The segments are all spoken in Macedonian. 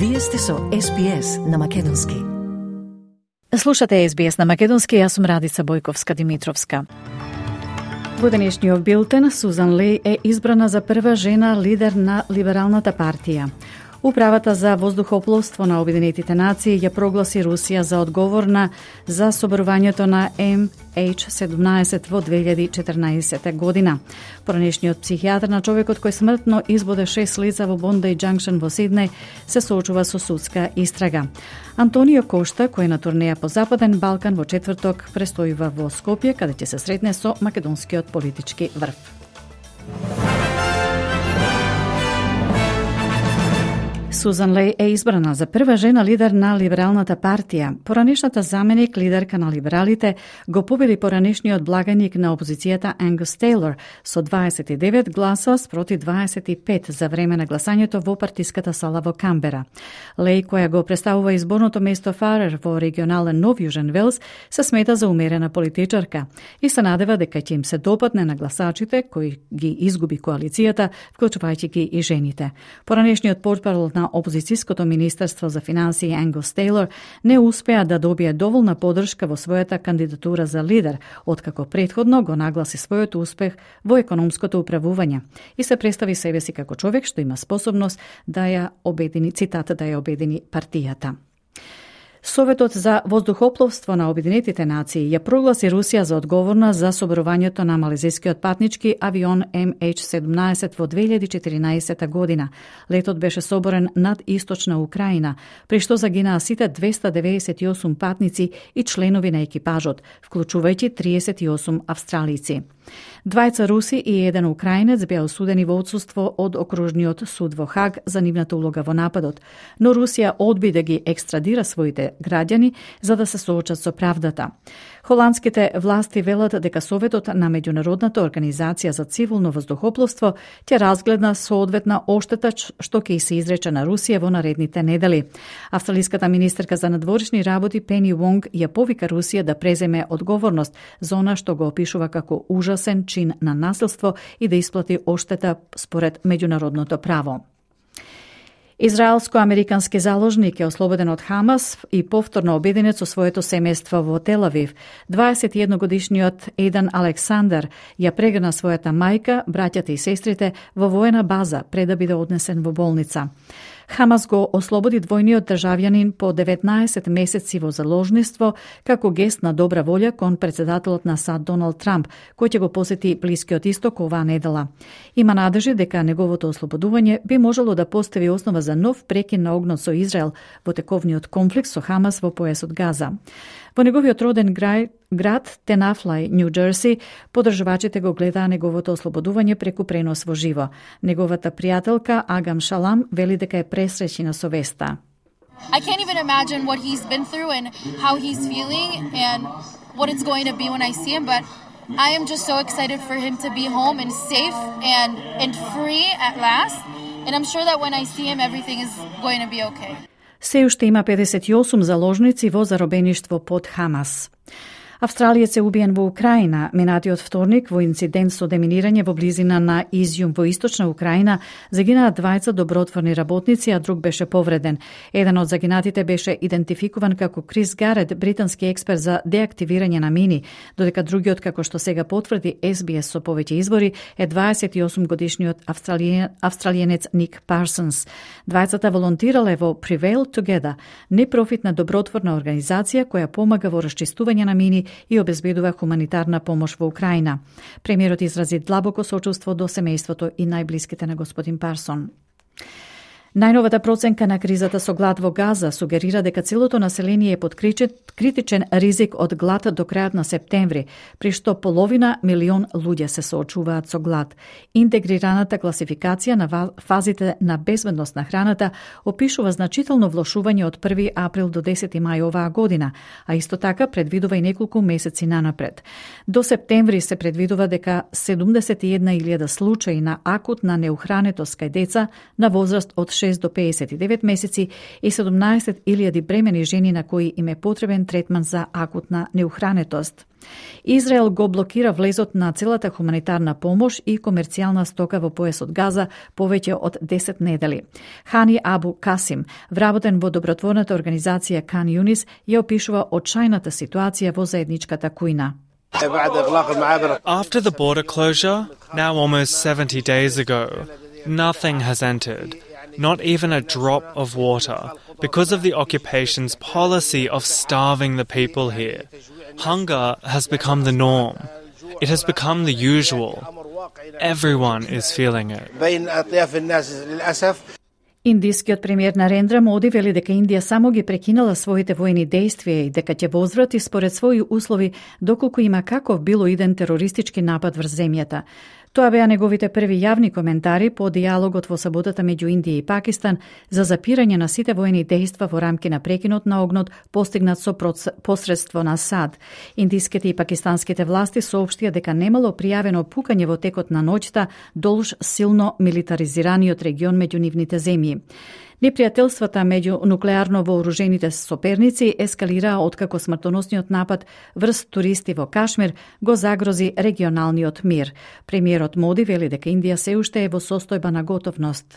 Вие сте со SBS на Македонски. Слушате SBS на Македонски, јас сум Радица Бојковска-Димитровска. Во денешниот билтен, Сузан Леј е избрана за прва жена лидер на Либералната партија. Управата за воздухопловство на Обединетите нации ја прогласи Русија за одговорна за соборувањето на MH17 во 2014 година. Поранешниот психијатар на човекот кој смртно избоде 6 лица во Бондеј Џанкшн во Сиднеј се соочува со судска истрага. Антонио Кошта, кој е на турнеја по Западен Балкан, во четврток престојува во Скопје, каде ќе се сретне со македонскиот политички врв. Сузан Леј е избрана за прва жена лидер на Либералната партија. Поранешната заменик лидерка на либералите го победи поранешниот благаник на опозицијата Ангус Тейлор со 29 гласа спроти 25 за време на гласањето во партиската сала во Камбера. Леј, која го представува изборното место Фарер во регионален Нов Јужен Велс, се смета за умерена политичарка и се надева дека ќе им се допадне на гласачите кои ги изгуби коалицијата, вклучувајќи ги и жените. Поранешниот портпарол на опозицијското министерство за финансии Ангус Тейлор не успеа да добие доволна поддршка во својата кандидатура за лидер, откако претходно го нагласи својот успех во економското управување и се представи себе си како човек што има способност да ја обедини, цитат, да ја обедини партијата. Советот за воздухопловство на Обединетите нации ја прогласи Русија за одговорна за соборувањето на малезискиот патнички авион MH17 во 2014 година. Летот беше соборен над источна Украина, при што загинаа сите 298 патници и членови на екипажот, вклучувајќи 38 австралици. Двајца руси и еден украинец беа осудени во отсуство од окружниот суд во Хаг за нивната улога во нападот, но Русија одби да ги екстрадира своите граѓани за да се соочат со правдата. Холандските власти велат дека Советот на Меѓународната организација за цивилно воздухопловство ќе разгледа соодветна оштета што ќе се изрече на Русија во наредните недели. Австралиската министерка за надворешни работи Пени Вонг ја повика Русија да преземе одговорност за она што го опишува како ужасен чин на насилство и да исплати оштета според меѓународното право. Израелско-американски заложник е ослободен од Хамас и повторно обединет со своето семејство во Тел Авив. 21-годишниот Едан Александар ја прегрна својата мајка, браќата и сестрите во воена база пред да биде однесен во болница. Хамас го ослободи двојниот државјанин по 19 месеци во заложниство како гест на добра волја кон председателот на САД Доналд Трамп, кој ќе го посети Блискиот исток оваа недела. Има надежи дека неговото ослободување би можело да постави основа за нов прекин на огнот со Израел во тековниот конфликт со Хамас во појасот Газа. Во неговиот роден град Тенафлај, Нью Џерси, поддржувачите го гледаа неговото ослободување преку пренос во живо. Неговата пријателка Агам Шалам вели дека е пресреќена со веста. I can't even imagine what he's been through and how he's feeling and what it's going to be when I see him, but I am just so excited for him to be home and safe and free at last. And I'm sure that when I see him everything is going to be okay. Се уште има 58 заложници во заробеништво под Хамас. Австралиец е убиен во Украина минатиот вторник во инцидент со деминирање во близина на Изјум во источна Украина. Загинаа двајца добротворни работници, а друг беше повреден. Еден од загинатите беше идентификуван како Крис Гарет, британски експерт за деактивирање на мини, додека другиот, како што сега потврди SBS со повеќе извори, е 28 годишниот австралиенец Ник Парсонс. Двајцата волонтирале во Prevail Together, непрофитна добротворна организација која помага во расчистување на мини и обезбедува хуманитарна помош во Украина. Премиерот изрази длабоко сочувство до семејството и најблиските на господин Парсон. Најновата проценка на кризата со глад во Газа сугерира дека целото население е под критичен ризик од глад до крајот на септември, при што половина милион луѓе се соочуваат со глад. Интегрираната класификација на фазите на безбедност на храната опишува значително влошување од 1 април до 10 мај оваа година, а исто така предвидува и неколку месеци нанапред. До септември се предвидува дека 71.000 случаи на акутна неухранетост кај деца на возраст од 26 до 59 месеци и 17.000 бремени жени на кои им е потребен третман за акутна неухранетост. Израел го блокира влезот на целата хуманитарна помош и комерцијална стока во појасот Газа повеќе од 10 недели. Хани Абу Касим, вработен во добротворната организација Кан Юнис, ја опишува очајната ситуација во заедничката кујна. After the border closure, now almost 70 days ago, nothing has entered, not even a drop of water, because of the occupation's policy of starving the people here. Hunger has become the norm. It has become the usual. Everyone is feeling it. Индискиот премиер Нарендра Моди вели дека Индија само ги прекинала своите војни действија и дека ќе возврати според своји услови доколку има каков било иден терористички напад врз земјата. Тоа беа неговите први јавни коментари по дијалогот во саботата меѓу Индија и Пакистан за запирање на сите војни дејства во рамки на прекинот на огнот постигнат со посредство на САД. Индиските и пакистанските власти соопштија дека немало пријавено пукање во текот на ноќта долж силно милитаризираниот регион меѓу нивните земји. Непријателствата меѓу нуклеарно вооружените соперници ескалираа откако смртоносниот напад врз туристи во Кашмир го загрози регионалниот мир. Премиерот Моди вели дека Индија се уште е во состојба на готовност.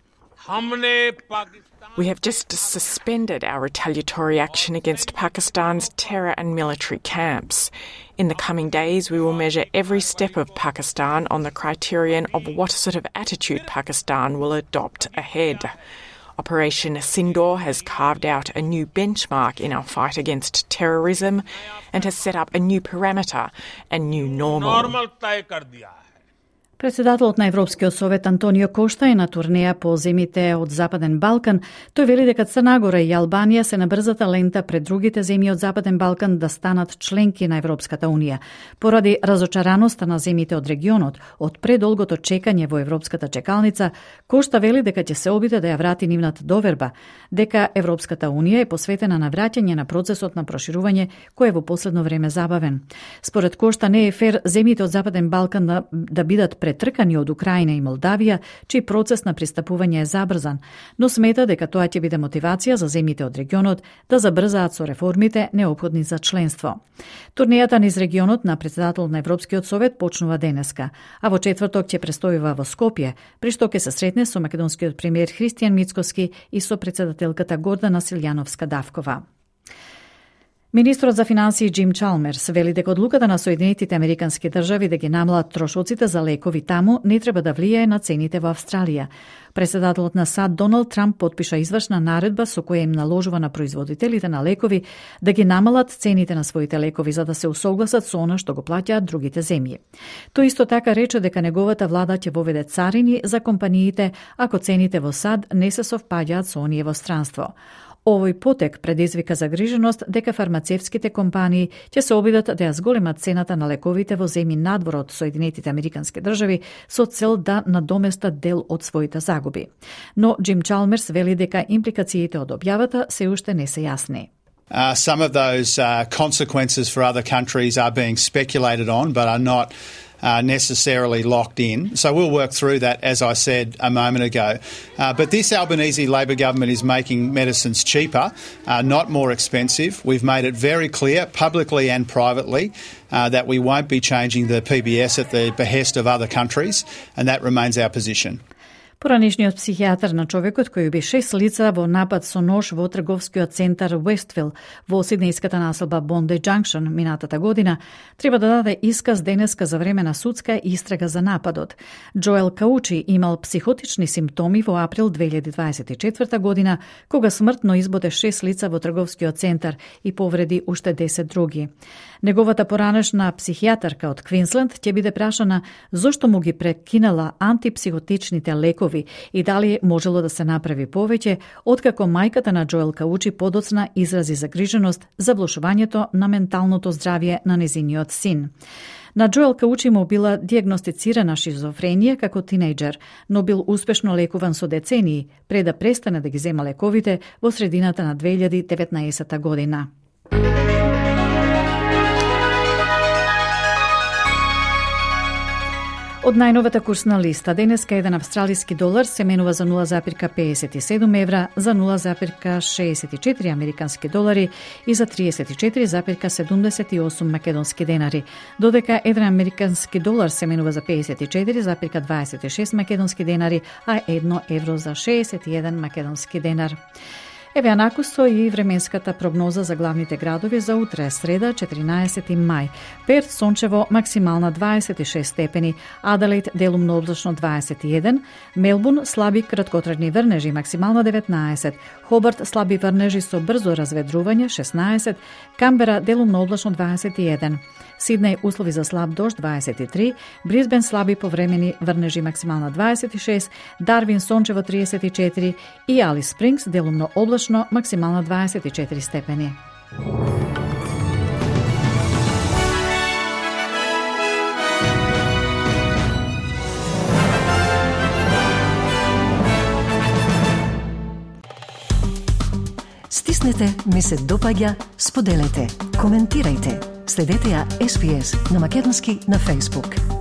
We have just suspended our retaliatory action against Pakistan's terror and military camps. In the coming days, we will measure every step of Pakistan on the criterion of what sort of attitude Pakistan will adopt ahead. Operation Sindoor has carved out a new benchmark in our fight against terrorism and has set up a new parameter, a new normal. Председателот на Европскиот совет Антонио Кошта е на турнеја по земите од Западен Балкан. Тој вели дека Црна Гора и Албанија се на брзата лента пред другите земји од Западен Балкан да станат членки на Европската унија. Поради разочараноста на земите од регионот, од предолгото чекање во Европската чекалница, Кошта вели дека ќе се обиде да ја врати нивната доверба, дека Европската унија е посветена на враќање на процесот на проширување кој е во последно време забавен. Според Кошта не е фер земите од Западен Балкан да бидат претркани од Украина и Молдавија, чиј процес на пристапување е забрзан, но смета дека тоа ќе биде мотивација за земите од регионот да забрзаат со реформите неопходни за членство. Турнејата низ регионот на председател на Европскиот совет почнува денеска, а во четврток ќе престојува во Скопје, при што ќе се сретне со македонскиот премиер Христијан Мицкоски и со председателката Гордана Силјановска-Давкова. Министрот за финансии Джим Чалмерс вели дека одлуката на Соединетите Американски држави да ги намалат трошоците за лекови таму не треба да влијае на цените во Австралија. Председателот на САД Доналд Трамп потпиша извршна наредба со која им наложува на производителите на лекови да ги намалат цените на своите лекови за да се усогласат со она што го плаќаат другите земји. Тој исто така рече дека неговата влада ќе воведе царини за компаниите ако цените во САД не се совпаѓаат со оние во странство. Овој потек предизвика загриженост дека фармацевтските компании ќе се обидат да ја зголемат цената на лековите во земји надвор од Соединетите Американски држави со цел да надоместат дел од своите загуби. Но Джим Чалмерс вели дека импликациите од објавата се уште не се јасни. Some of those consequences for other countries are being speculated on, but are not necessarily locked in. So we'll work through that, as I said a moment ago. But this Albanese Labor government is making medicines cheaper, not more expensive. We've made it very clear, publicly and privately, that we won't be changing the PBS at the behest of other countries, and that remains our position. Поранешниот психијатар на човекот кој уби 6 лица во напад со нож во трговскиот центар Уестфил во сиднејската населба Бонде Джанкшн минатата година треба да даде исказ денеска за време на судска истрага за нападот. Джоел Каучи имал психотични симптоми во април 2024 година кога смртно избоде 6 лица во трговскиот центар и повреди уште 10 други. Неговата поранешна психијатарка од Квинсленд ќе биде прашана зошто му ги прекинала антипсихотичните лекови и дали можело да се направи повеќе, откако мајката на Джоел Каучи подоцна изрази загриженост за влошувањето на менталното здравје на незиниот син. На Джоел Каучи му била диагностицирана шизофренија како тинејџер, но бил успешно лекуван со децении пред да престане да ги зема лековите во средината на 2019 година. Од најновата курсна листа, денеска еден австралиски долар се менува за 0,57 евра, за 0,64 американски долари и за 34,78 македонски денари, додека еден американски долар се менува за 54,26 македонски денари, а 1 евро за 61 македонски денар. Еве анакусо и временската прогноза за главните градови за утре, среда, 14 мај. Перт сончево, максимална 26 степени, Аделаид делумно облачно 21, Мелбурн слаби краткотрајни врнежи, максимална 19, Хобарт слаби врнежи со брзо разведрување 16, Камбера делумно облачно 21, Сиднеј услови за слаб дожд 23, Брисбен слаби повремени врнежи, максимална 26, Дарвин сончево 34 и Алис Спрингс делумно облачно, максимална 24 степени. Стиснете, ми се допаѓа, споделете, коментирајте. Следете ја SPS на Македонски на Facebook.